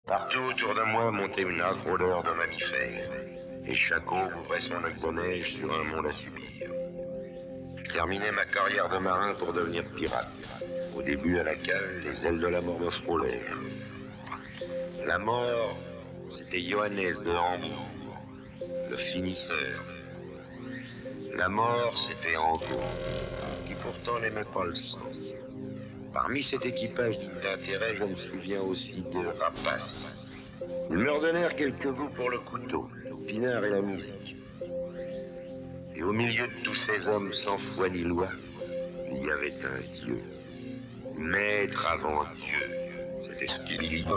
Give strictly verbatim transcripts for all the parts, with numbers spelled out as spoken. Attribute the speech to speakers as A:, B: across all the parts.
A: Partout autour de moi montait une âcre odeur de mammifères, et chaque eau ouvrait son lac de neige sur un monde à subir. Je terminais ma carrière de marin pour devenir pirate. Au début, à la cale, les ailes de la mort me frôlèrent. La mort, c'était Johannes de Hambourg, le finisseur. La mort, c'était Angot, qui pourtant n'aimait pas le sang. Parmi cet équipage digne d'intérêt, je me souviens aussi de Rapace. Ils me redonnèrent quelques goûts pour le couteau, le pinard et la musique. Et au milieu de tous ces hommes sans foi ni loi, il y avait un Dieu. Maître avant Dieu, c'était ce qu'il dit.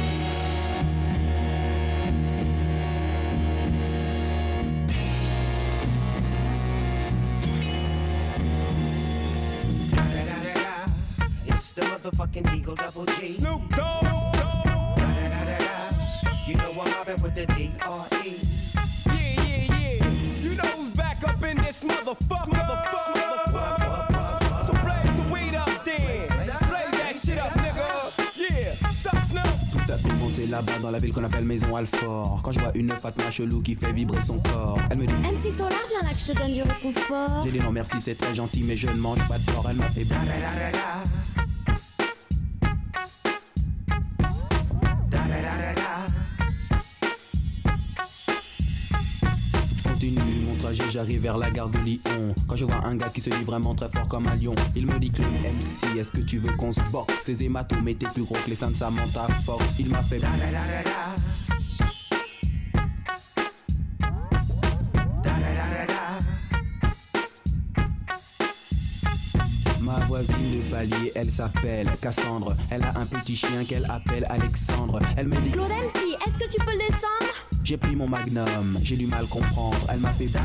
B: The motherfucking Eagle Double G.
C: Snoop Dogg.
B: You know I'm mobbing with the D R E.
C: Yeah, yeah, yeah. You know who's back up in this motherfucker. Motherfucker, motherfucker. So blaze the weed up then. Blaze that shit up, nigga. Yeah, sup, Snoop.
D: Tout a commencé là-bas dans la ville qu'on appelle Maison Alfort. Quand je vois une Fatma chelou qui fait vibrer son corps, elle me dit
E: M C Solar, viens là que je te donne du réconfort.
D: J'ai dit non merci, c'est très gentil, mais je ne mange pas de porc. Elle m'a fait mon trajet, j'arrive vers la gare de Lyon. Quand je vois un gars qui se dit vraiment très fort comme un lion, il me dit que le M C, est-ce que tu veux qu'on se boxe? Ces hématomes étaient plus gros que les seins de Samantha Fox. Il m'a fait ma voisine de palier, elle s'appelle Cassandre. Elle a un petit chien qu'elle appelle Alexandre. Elle me dit
E: Claude M C, est-ce que tu peux le descendre?
D: J'ai pris mon magnum, j'ai du mal comprendre. Elle m'a fait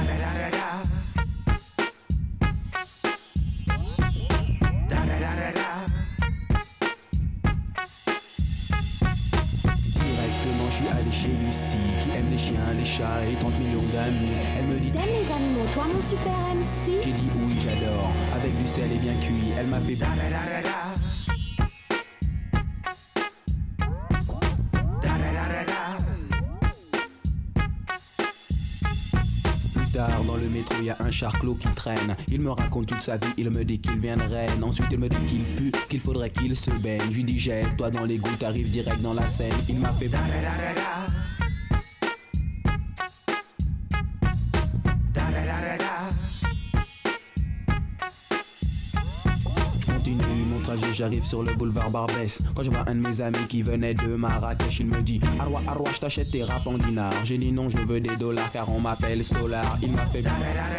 D: directement, je suis allé chez Lucie, qui aime les chiens, les chats et trente millions d'amis. Elle me dit
E: t'aimes les animaux, toi mon super M C?
D: J'ai dit oui, j'adore, avec du sel et bien cuit. Elle m'a fait dans le métro, il y a un charclot qui traîne. Il me raconte toute sa vie, il me dit qu'il vient de Rennes. Ensuite il me dit qu'il pue, qu'il faudrait qu'il se baigne. Je lui dis jette-toi dans l'égout, t'arrives direct dans la Seine. Il m'a fait mon trajet, j'arrive sur le boulevard Barbès. Quand je vois un de mes amis qui venait de Marrakech, il me dit Arwa, Arwa, je t'achète tes rap en dinars. J'ai dit non, je veux des dollars car on m'appelle Solar. Il m'a fait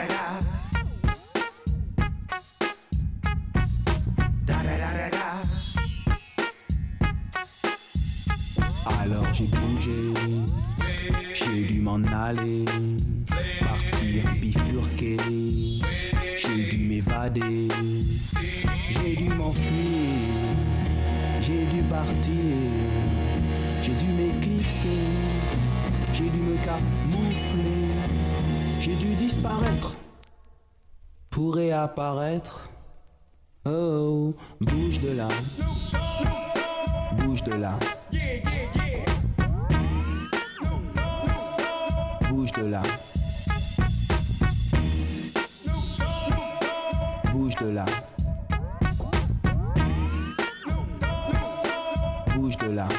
D: alors j'ai bougé, j'ai dû m'en aller, partir bifurquer, j'ai dû m'évader. J'ai dû m'enfuir, j'ai dû partir, j'ai dû m'éclipser, j'ai dû me camoufler, j'ai dû disparaître pour réapparaître. Oh, bouge de là, bouge de là, bouge de là, bouge de là. Bouge de là.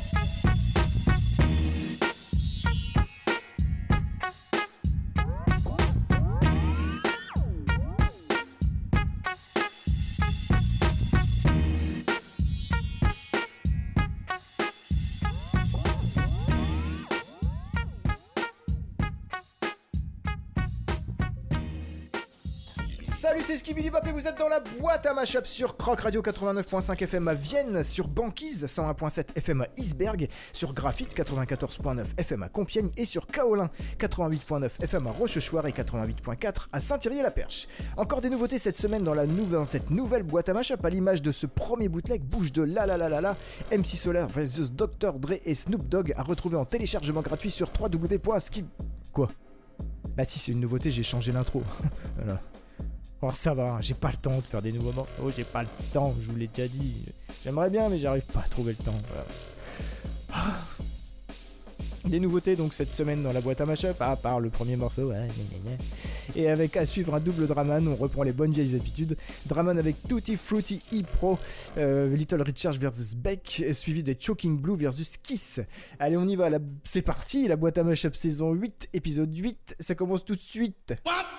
F: Salut, c'est Skibidi Bap et vous êtes dans la boîte à mashup sur Croc Radio quatre-vingt-neuf point cinq F M à Vienne, sur Banquise cent un point sept F M à Isberg, sur Graphite quatre-vingt-quatorze point neuf F M à Compiègne et sur Kaolin quatre-vingt-huit point neuf F M à Rochechouart et quatre-vingt-huit point quatre à Saint-Thierry-la-Perche. Encore des nouveautés cette semaine dans, la nouvelle, dans cette nouvelle boîte à mashup, à l'image de ce premier bootleg Bouge de la la la la la, M C Solar versus docteur Dre et Snoop Dogg, à retrouver en téléchargement gratuit sur w w w point skib... Quoi? Bah si, c'est une nouveauté, j'ai changé l'intro. Voilà. Oh ça va, j'ai pas le temps de faire des nouveaux morceaux, oh, j'ai pas le temps, je vous l'ai déjà dit. J'aimerais bien mais j'arrive pas à trouver le temps. Voilà. Les nouveautés donc cette semaine dans la boîte à mashup, à part le premier morceau, ouais, gna gna gna. Et avec à suivre un double Draman, on reprend les bonnes vieilles habitudes. Draman avec Tutti Frutti E-Pro, euh, Little Richard versus Beck, suivi de Choking Blue versus Kiss. Allez, on y va, la... c'est parti, la boîte à mashup saison huit, épisode huit, ça commence tout de suite.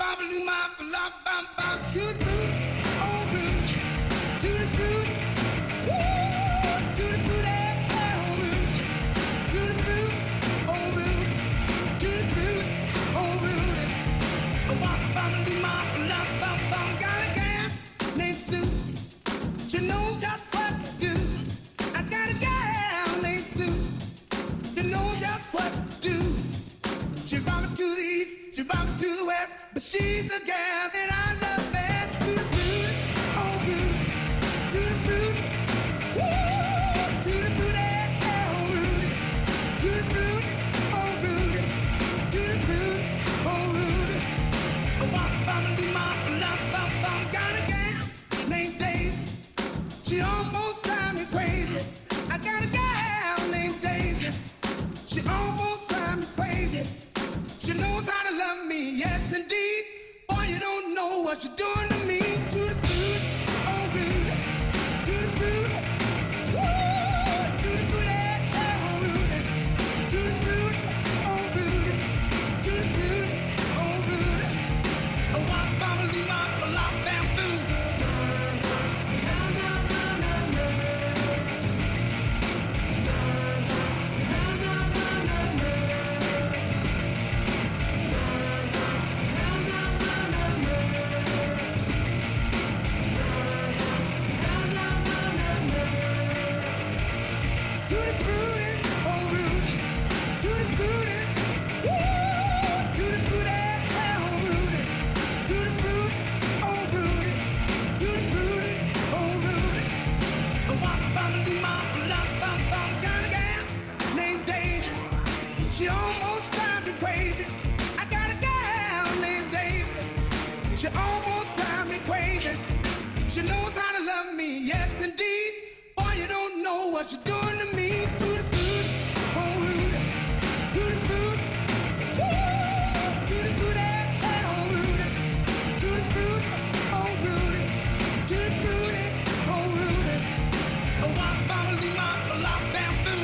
C: She knows just what to do. I got a gal named Sue. She knows just what to do. She brought me to the east, she brought me to the west, but she's the gal that I love best. To the fruit, oh fruit, to the fruit, woo, to the fruit, oh Rudy, to the fruit, oh Rudy, to the fruit, oh Rudy. Oh, bum bum do my bum bum bum. Got a gal named Daisy. She almost drives me crazy. I got a gal named Daisy. She almost drives me crazy. She knows how to love me, yes indeed. Boy, you don't know what you're doing to me. To the fruit, oh Rudy, to the fruit, woo, to the fruit, oh Rudy, to the fruit, oh Rudy, to the fruit, oh Rudy. Oh, wop, bobble, mop, lop, bamboo. She almost drives me crazy. I got a gal named Daisy. She almost drives me crazy. She knows how to love me, yes indeed. Boy, you don't know what you're doing to me. To the fruit, oh Rudy, to the fruit, woo, to the fruit, oh Rudy, to the fruit, oh Rudy, to the fruit, oh Rudy. Oh, wop, bobble, mop, lop, bamboo.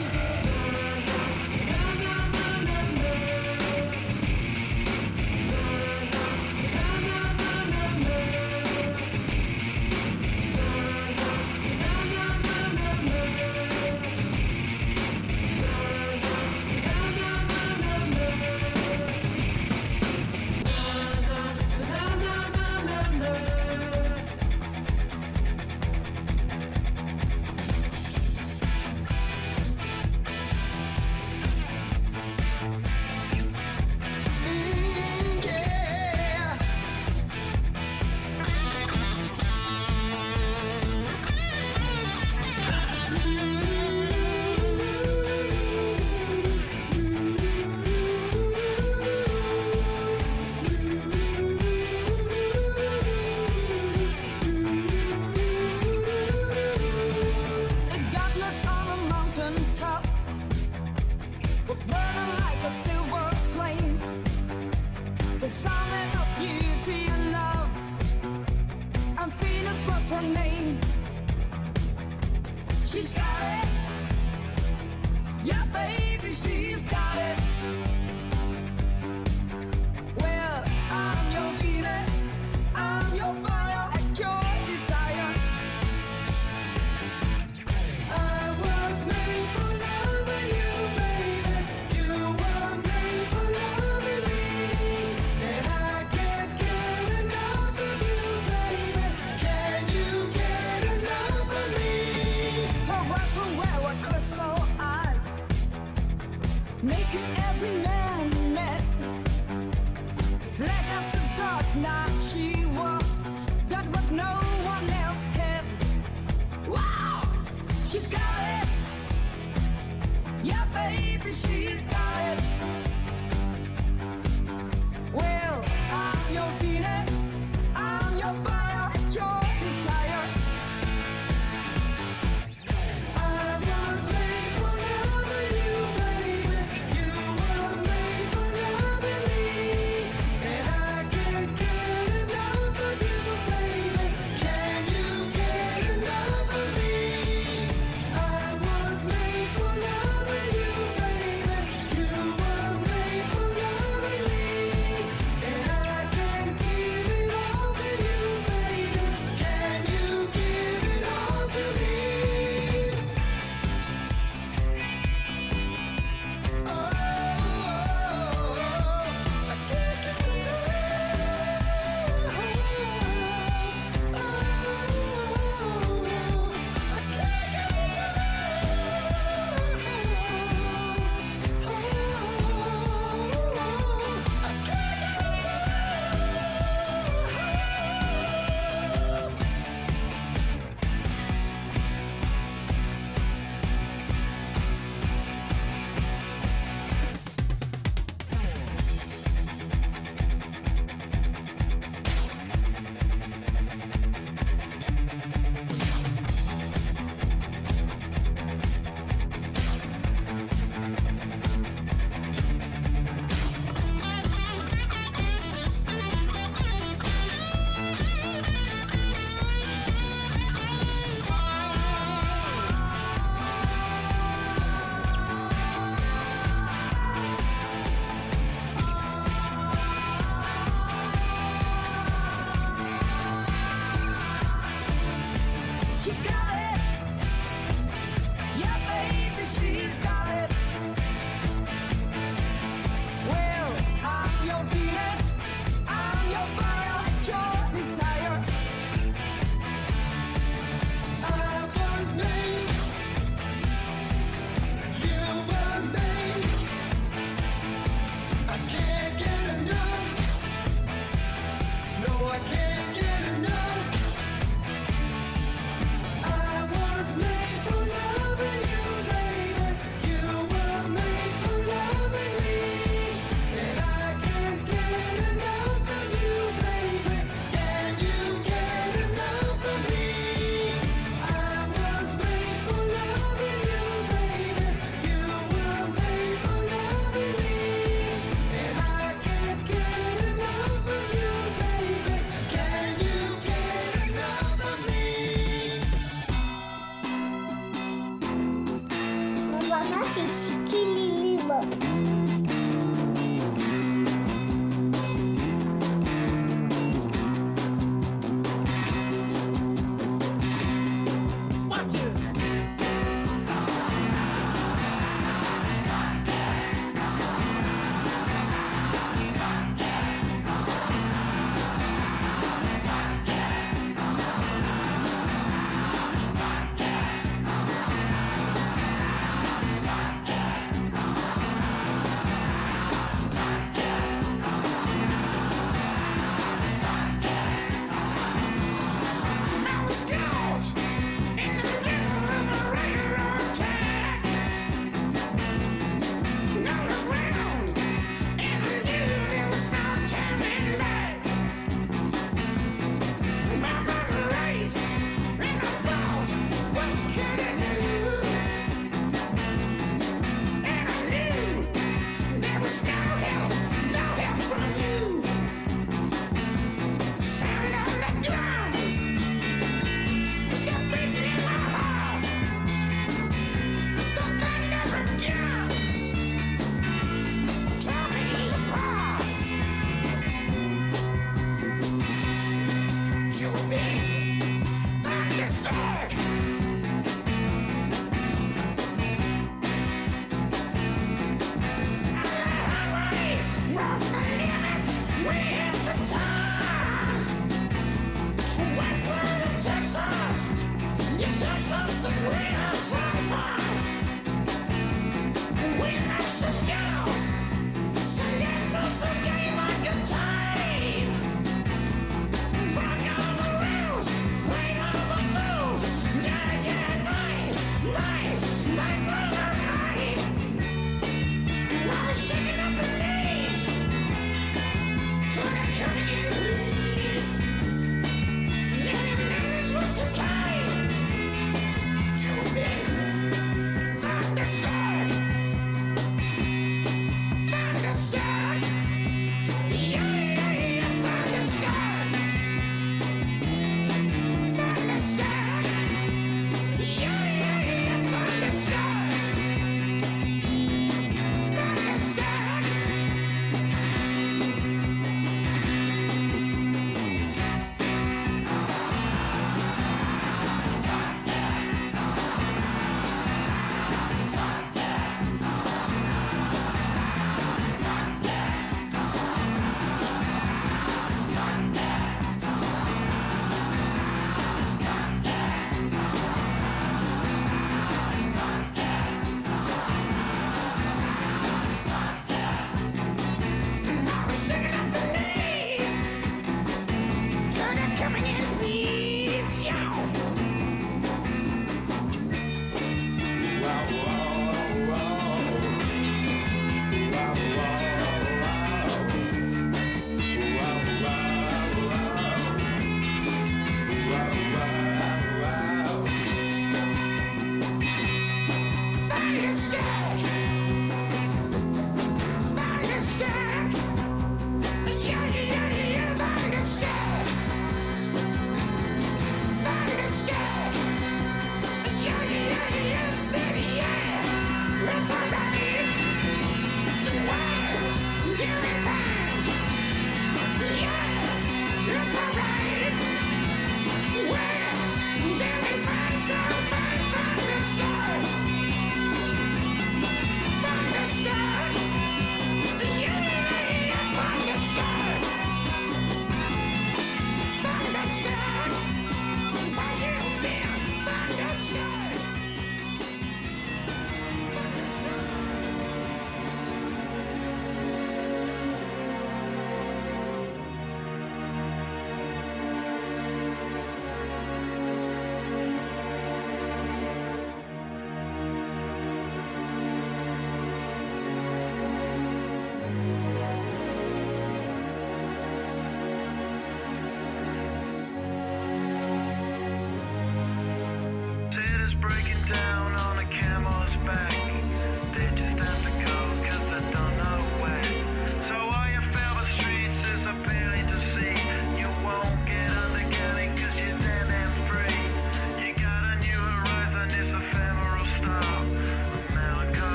G: I was made for loving you, baby. You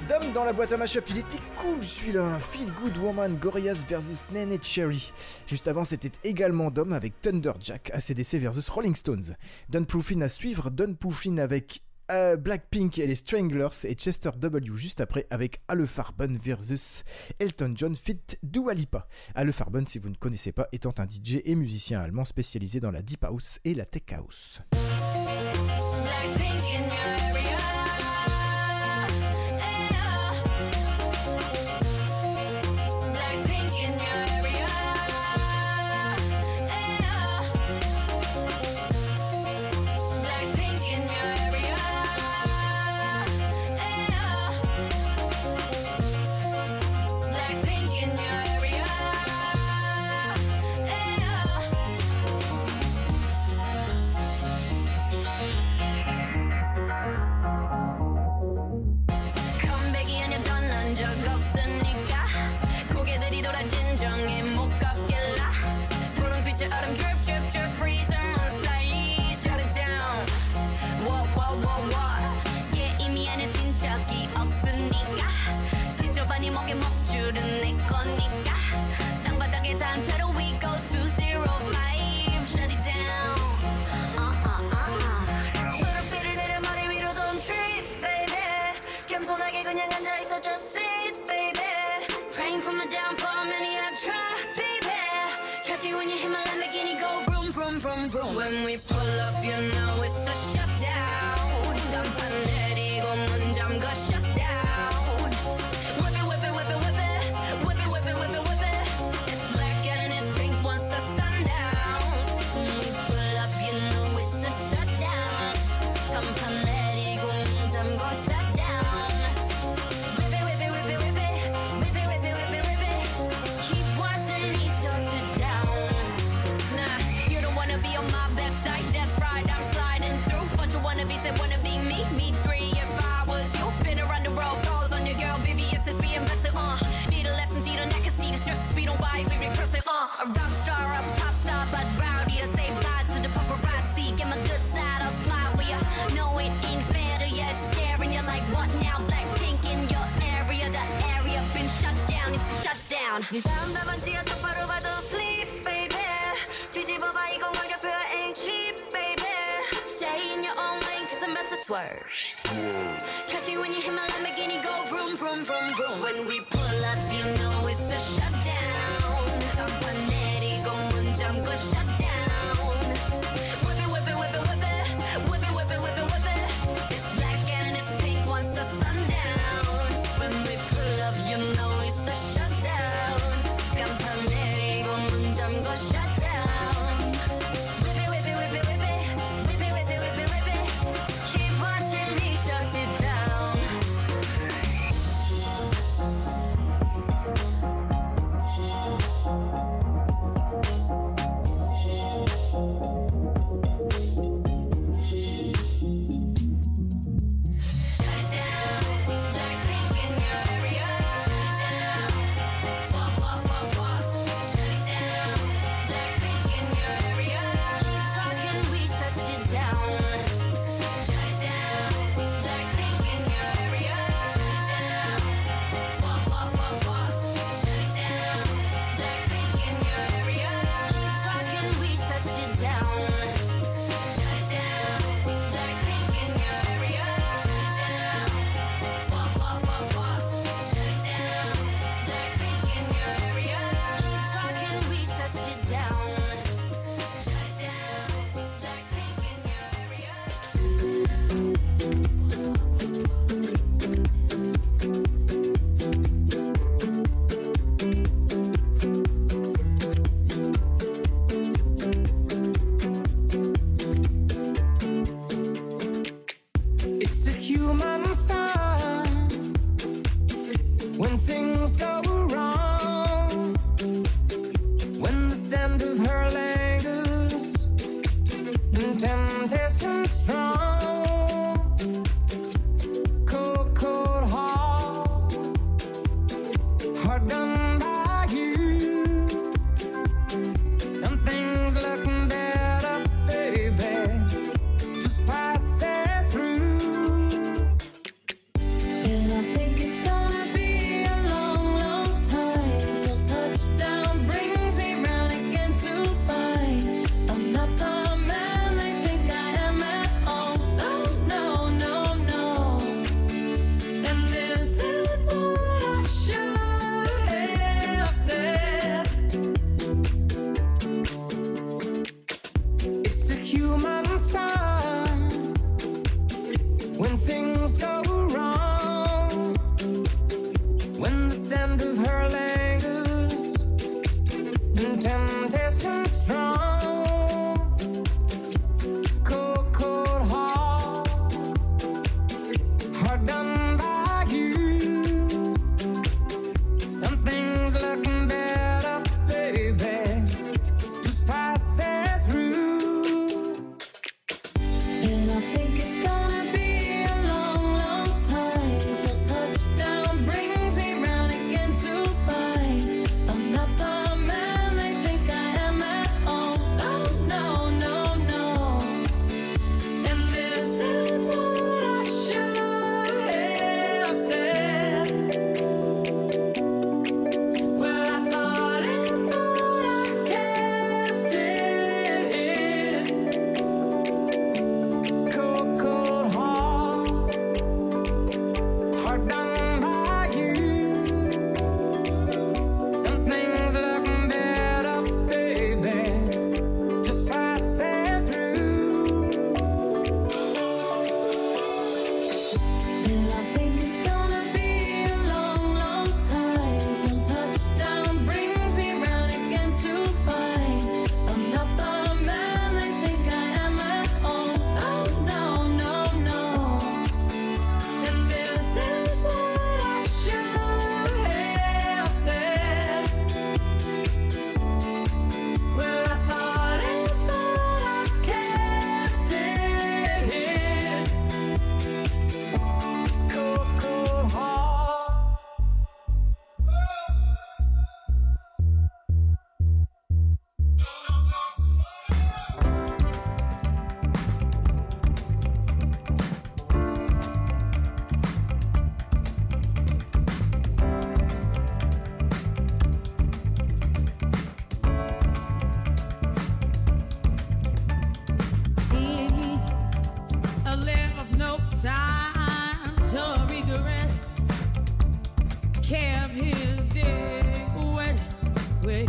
F: Dom dans la boîte à mashup, il était cool celui-là. Feel Good Woman, Gorillaz versus Nene Cherry. Juste avant, c'était également Dom avec Thunderjack, A C D C versus Rolling Stones. Don Poofin à suivre, Don Poofin avec euh, Blackpink et les Stranglers et Chester W juste après avec Ale Farben versus Elton John fit Dua Lipa. Ale Farben, si vous ne connaissez pas, étant un D J et musicien allemand spécialisé dans la Deep House et la Tech House.
G: When we pull up, you know it's a shutdown. 간판 내리고 문 잠가 shutdown. Whip it, whip it, whip it, whip it. Whip it, whip it, whip it, whip it. It's black and it's pink once the sundown. When we pull up, you know it's a shutdown. 간판 내리고 문 잠가 shutdown. Whip it, whip it, whip it, whip it. Whip it, whip it, whip it, whip it. Keep watching me shut it down. Nah, you don't wanna be on my best side, that's right, I'm sliding through. Bunch of wannabes that wanna be me, me three if I was you. Been around the world, calls on your girl, baby, it's just being invested, uh. Need a lesson, see the neck, see the stress, we don't buy, we repress it, uh. A rock star, a pop star, but rowdy, I say bye to the paparazzi. Get my good side, I'll slide for ya. No, it ain't fair to ya, it's staring you like what now? Blackpink in your area, the area been shut down, it's a shutdown. 네 다음 답안지야 똑바로 봐도 sleep, baby. 뒤집어봐 이건 가격표야 ain't cheap, baby. Stay in your own lane cause I'm about to swerve. Trust me when you hear my Lamborghini go vroom, vroom, vroom, vroom. When we pull up you know it's a shutdown. 간판 내리고 문 잠궈 shutdown. Whip it, whip it, whip it, whip it. Whip it, whip it, whip it, whip it. It's black and it's pink once the sundown. When we pull up you know it's a shutdown. 간판 내리고 문 잠궈 shutdown. And I think it's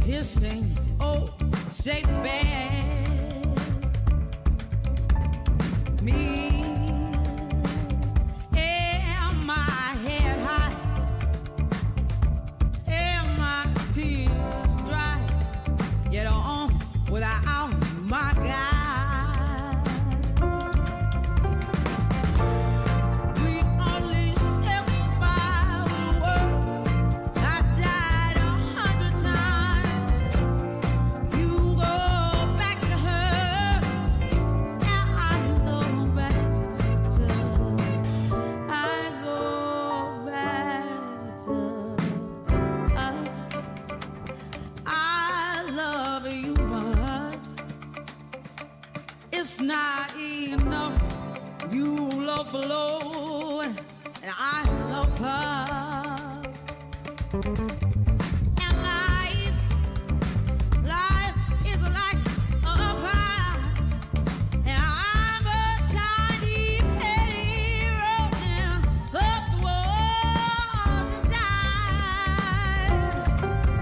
H: hissing, oh, say bad. Me and my head high, and my tears dry, get on without my guy. It's not enough. You love below, and I love her. And life, life is like a pie, and I'm a tiny penny rolling up the walls inside.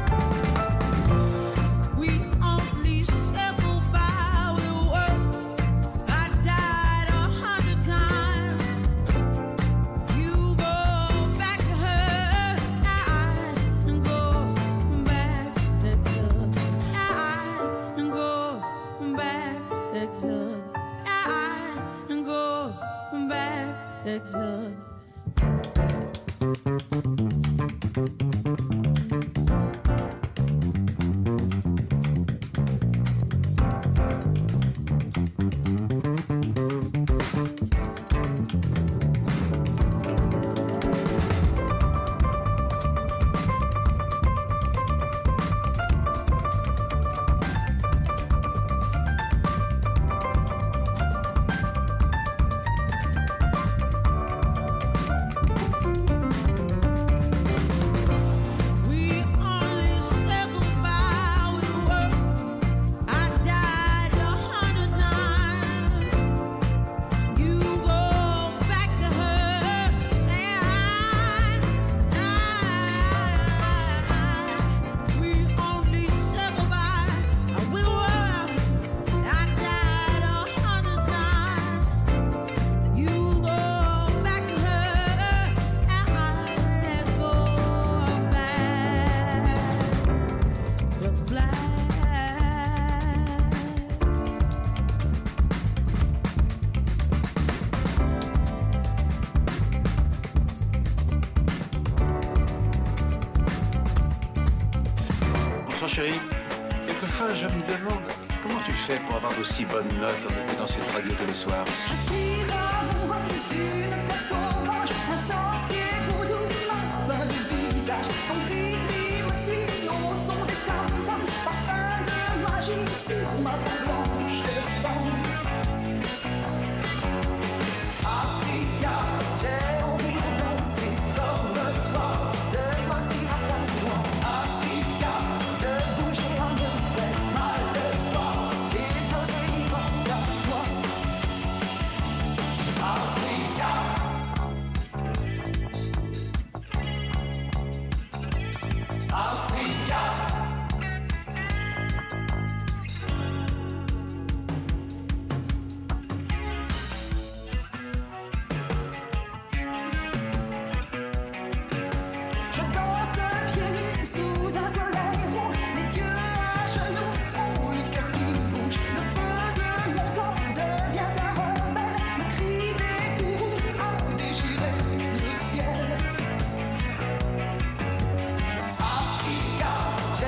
H: We only circle by with work.
I: Chérie, quelquefois je me demande comment tu fais pour avoir d'aussi bonnes notes en écoutant cette radio tous les soirs.
J: Je suis amoureuse d'une telle sauvage, un sorcier vaudou m'a bonne visage. Son cri m'émotion, son des tampons, parfum de magie sur ma peau blanche de femme. Africa, j'ai envie de danser comme toi, de m'inscrire à ta voix. Africa, de bouger en me fait mal de toi, et de délivrer à moi. Africa. Africa. Je danse pieds nus sous un soleil rouge, les dieux à genoux ont le cœur qui bouge. Le feu de mon corps devient un rebelle, le cri des gourous a déchiré le ciel. Africa,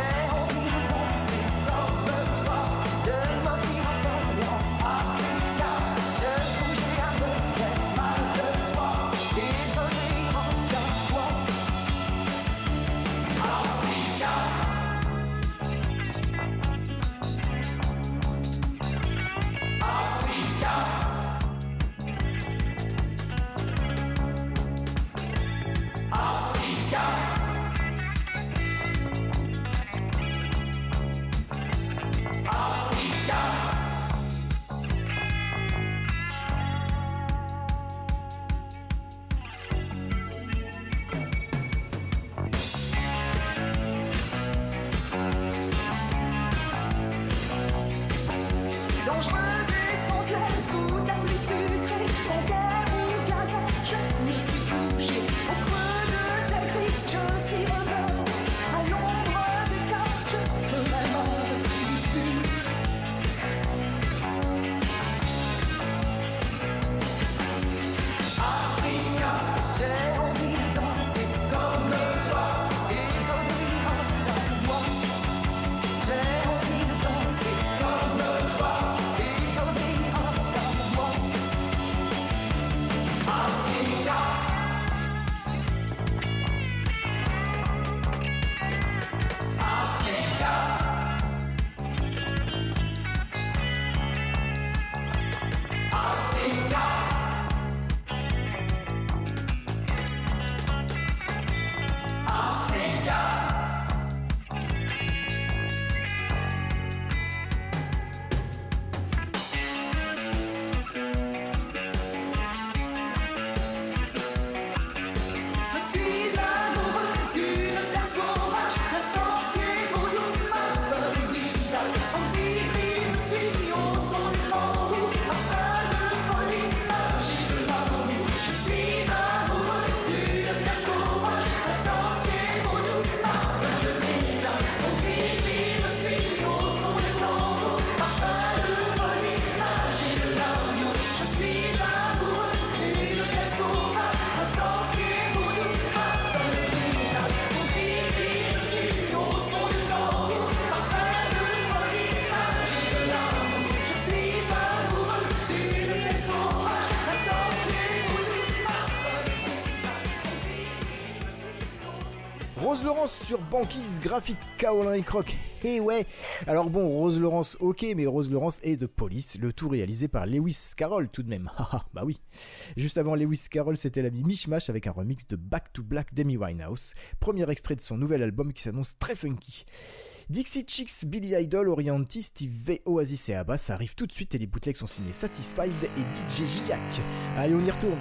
F: Rose Laurence sur Banquise, Graphite, Kaolin et Croc. Et ouais. Alors bon, Rose Laurence, ok, mais Rose Laurence est de Police, le tout réalisé par Lewis Carroll tout de même. Haha, bah oui. Juste avant Lewis Carroll, c'était l'ami Mishmash avec un remix de Back to Black d'Amy Winehouse, premier extrait de son nouvel album qui s'annonce très funky. Dixie Chicks, Billy Idol, Orianti, Steve V, Oasis et Abba, ça arrive tout de suite et les bootlegs sont signés Satisfied et D J Giac. Allez, on y retourne.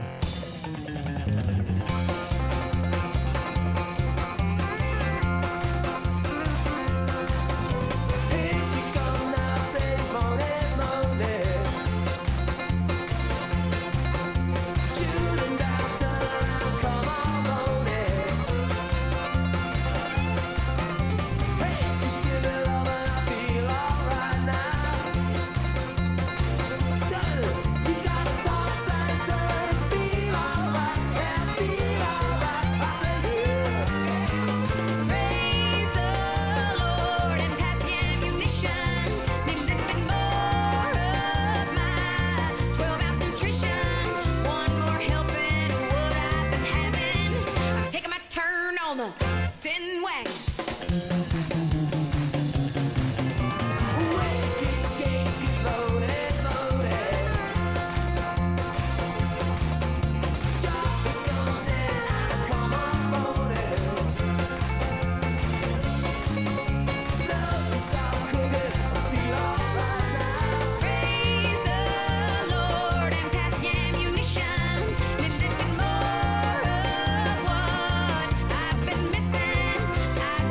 G: I've been missing.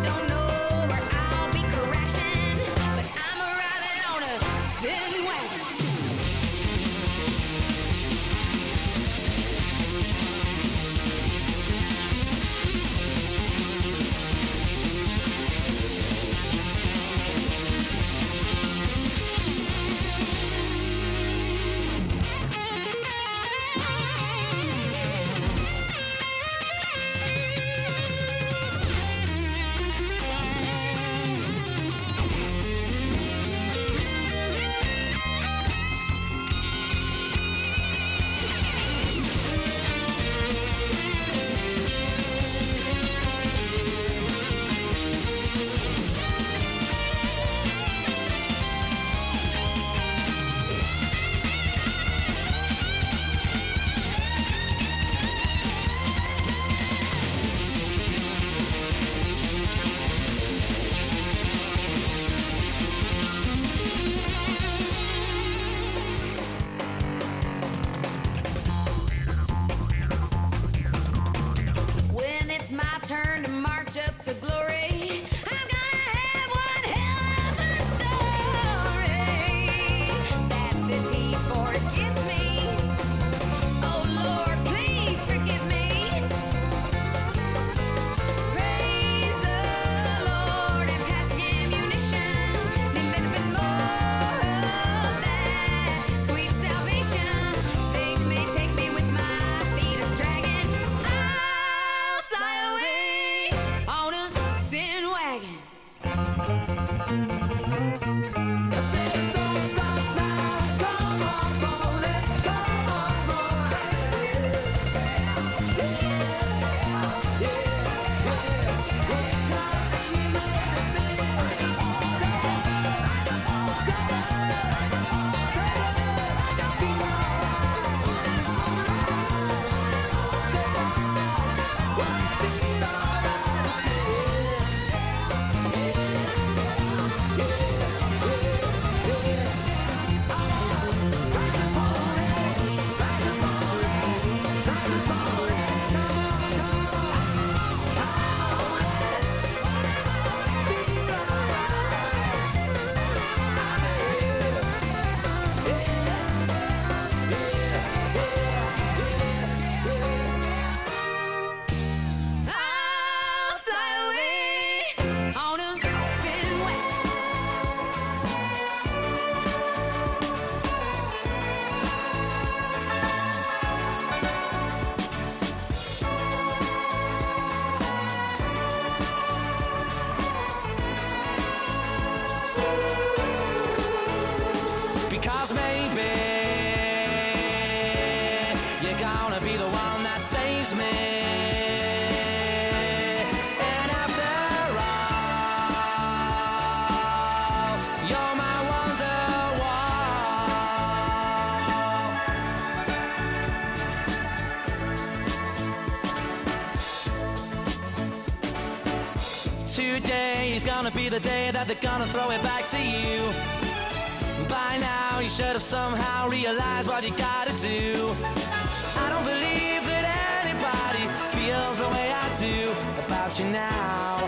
D: Today is gonna be the day that they're gonna throw it back to you. By now you should have somehow realized what you gotta do. I don't believe that anybody feels the way I do about you now.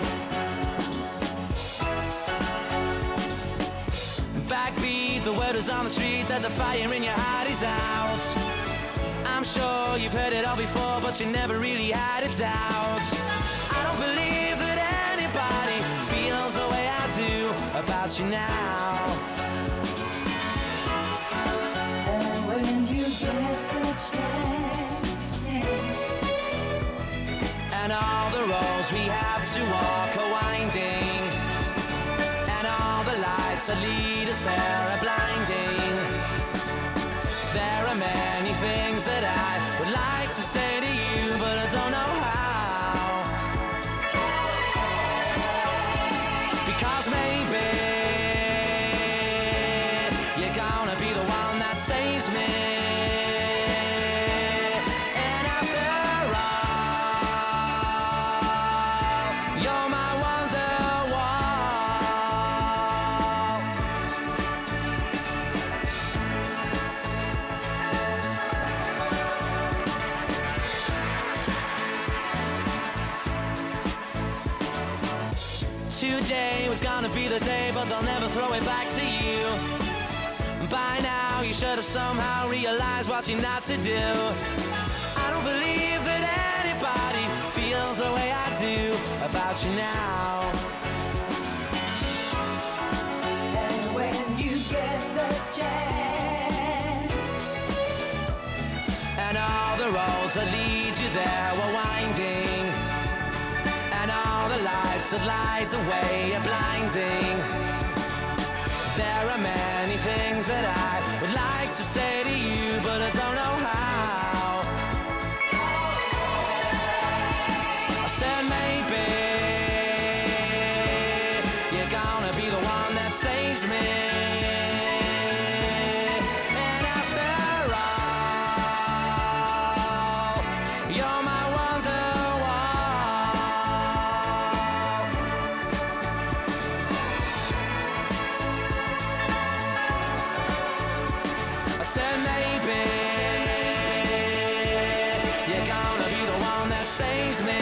D: Backbeat, the word is on the street that the fire in your heart is out. I'm sure you've heard it all before, but you never really had a doubt. I don't believe that anybody feels the way I do about you now.
J: And when you get the chance,
D: and all the roads we have to walk are winding, and all the lights that lead us there are blinding. There are many things that I would like to say to you, but I don't know how. Because maybe you're gonna be the one that saves me. And after all, you're my Wonderwall. Today was gonna be the day, but they'll never throw it back to you. By now you should have somehow realized what you're not to do. I don't believe that anybody feels the way I do about you now.
J: and when you get the chance,
D: And all the roads that lead you there were winding, and all the lights that light the way are blinding. There are many things that I would like to say to you, but I don't know how. I said maybe you're gonna be the one that saves me. And after all, you're my Wonderwall. I said maybe you're gonna be the one that saves me.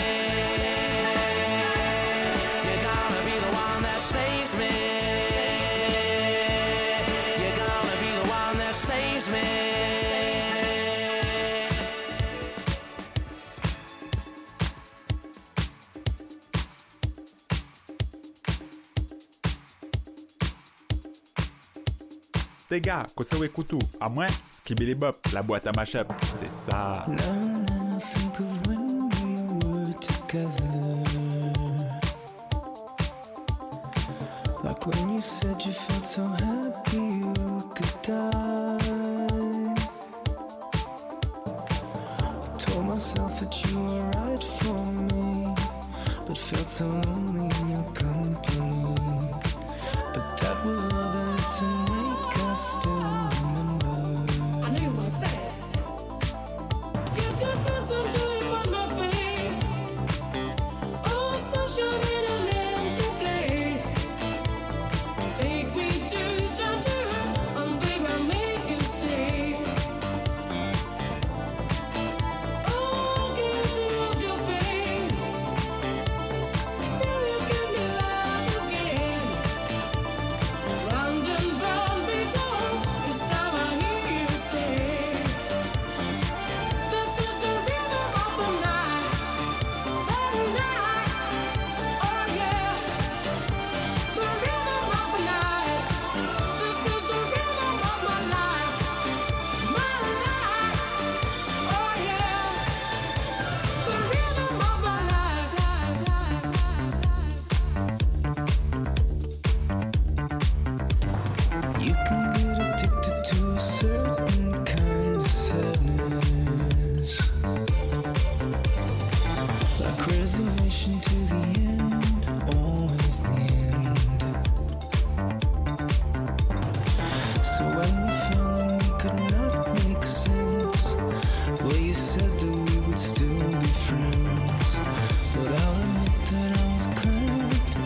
D: You're gonna be the one that saves me. You're gonna be the one that saves me.
K: Les gars, Kosewe Kutu, à moins, Skibidi Bop, la boîte à mashup, c'est ça.
L: Now and then I think of when we were together, like when you said you felt so happy you could die. Told myself that you were right for me, but felt so lonely in your company. But that was all there to make us still remember.
J: I knew I said you could put some joy on my face. Oh, sunshine in an empty place. Take me to downtown, and baby, I'll make you stay. Oh, can't see of your pain. Feel you give me life again. Round and round we go. Each time I hear you say, this is the rhythm of the night, the night. Oh yeah, the rhythm of the night. This is the rhythm of my life, my life. Oh yeah, the rhythm of my life, life, life,
L: You can get addicted to a certain kind of sadness, like resignation to the end, always the end. So when we found we could not make sense, well, you said that we would still be friends. But I'll admit that I was glad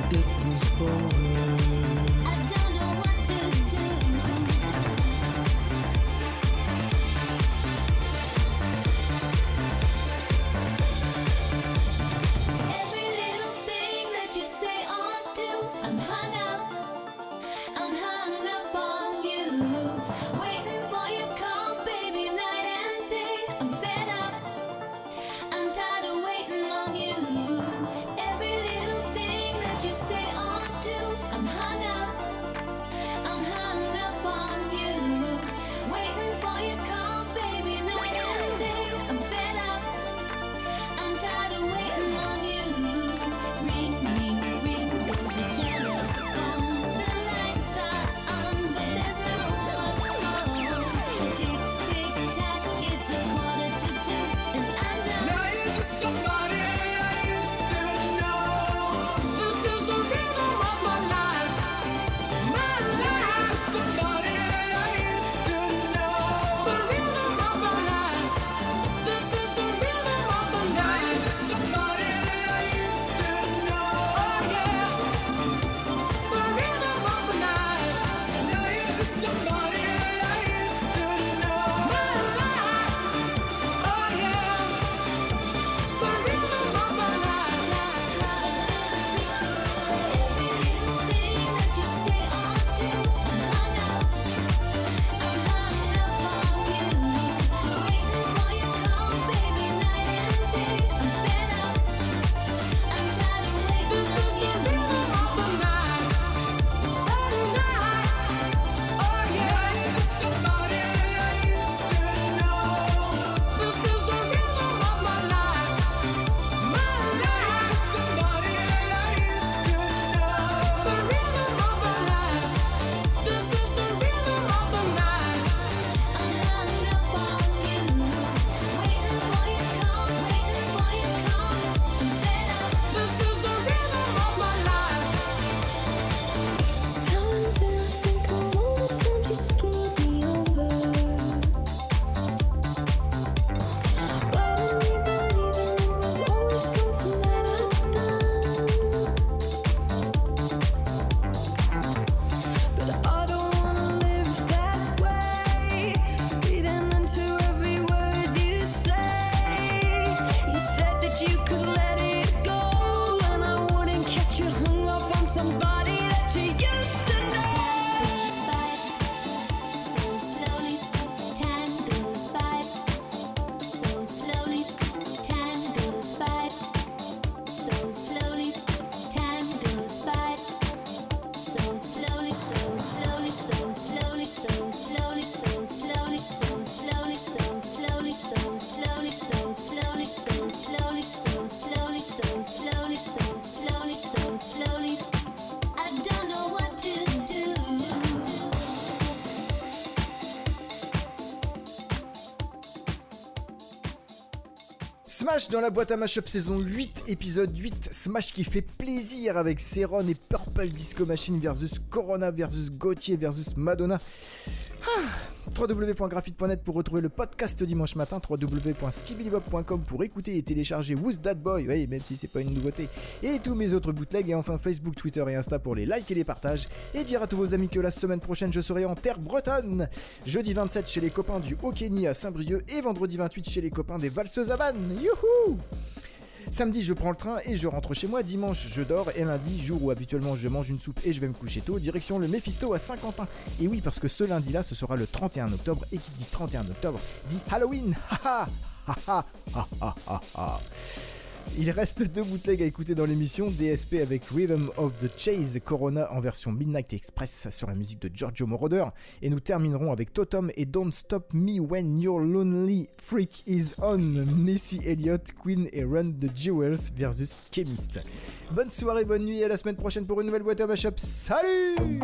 F: Smash dans la boîte à mashup saison huit, épisode huit. Smash qui fait plaisir avec Céron et Purple Disco Machine versus Corona versus Gauthier versus Madonna. Ah, w w w point graphite point net pour retrouver le podcast dimanche matin, w w w point skibidibop point com pour écouter et télécharger Who's That Boy, oui, même si c'est pas une nouveauté, et tous mes autres bootlegs, et enfin Facebook, Twitter et Insta pour les likes et les partages, et dire à tous vos amis que la semaine prochaine je serai en terre bretonne, jeudi vingt-sept chez les copains du Haut-Kenny à Saint-Brieuc et vendredi vingt-huit chez les copains des Valseuses à Vannes. Youhou! Samedi, je prends le train et je rentre chez moi. Dimanche, je dors. Et lundi, jour où habituellement je mange une soupe et je vais me coucher tôt, direction le Mephisto à Saint-Quentin. Et oui, parce que ce lundi-là, ce sera le trente et un octobre. Et qui dit trente et un octobre dit Halloween. Ha ha ha ha ha ha ha. Il reste deux bootlegs à écouter dans l'émission, D S P avec Rhythm of the Chase, Corona en version Midnight Express sur la musique de Giorgio Moroder, et nous terminerons avec Totem et Don't Stop Me When Your Lonely Freak Is On, Missy Elliott, Queen et Run the Jewels versus Chemist. Bonne soirée, bonne nuit, à la semaine prochaine pour une nouvelle boîte à mashup. Salut!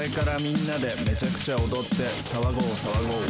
M: れからみんなでめちゃくちゃ踊って騒ごう騒ごう。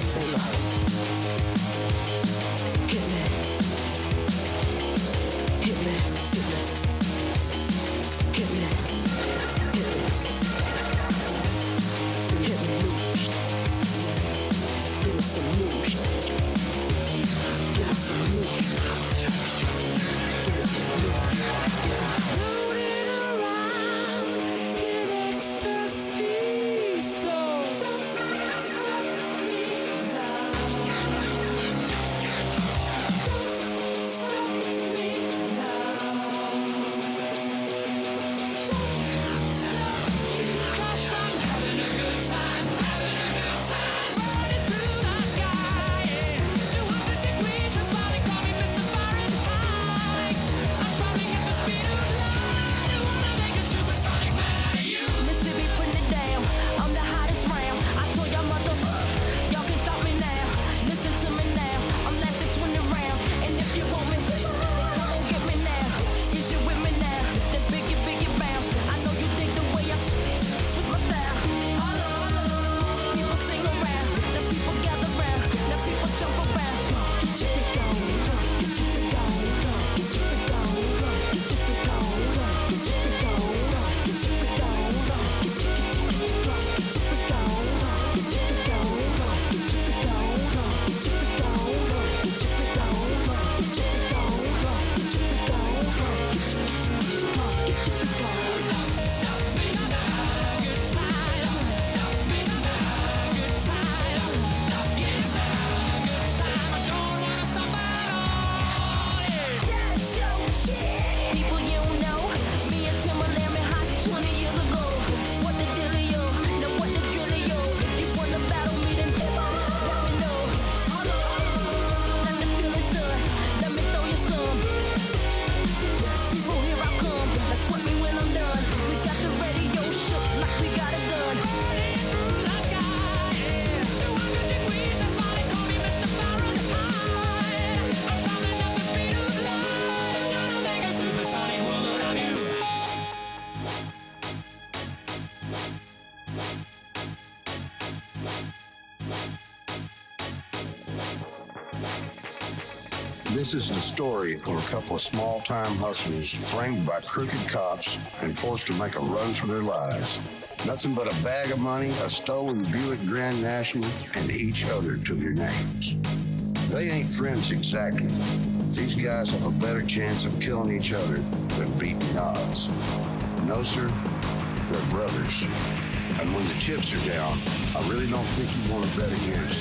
N: This is the story of a couple of small-time hustlers framed by crooked cops and forced to make a run for their lives. Nothing but a bag of money, a stolen Buick Grand National, and each other to their names. They ain't friends exactly. These guys have a better chance of killing each other than beating odds. No, sir, they're brothers. And when the chips are down, I really don't think you want to bet against.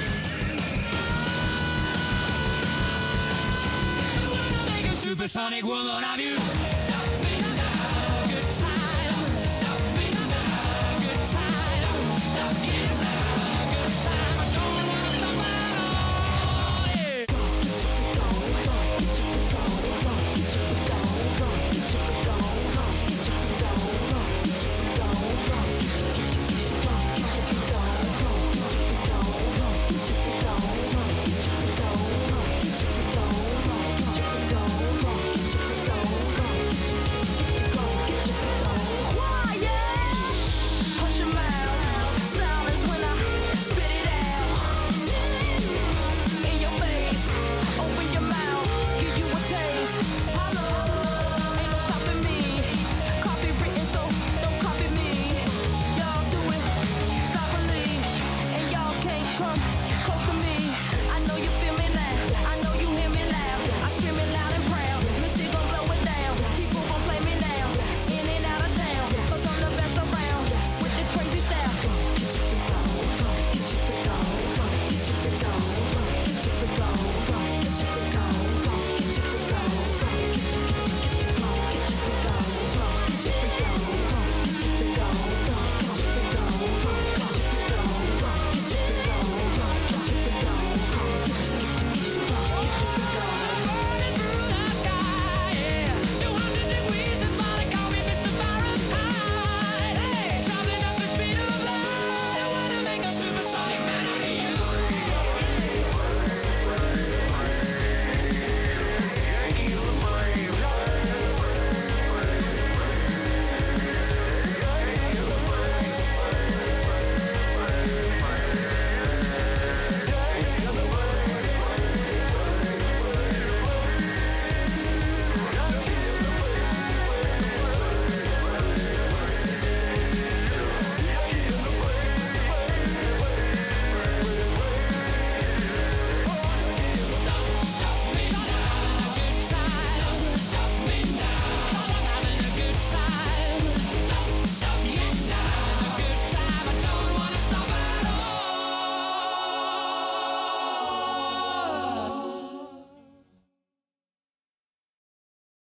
O: Supersonic woman of you. Stop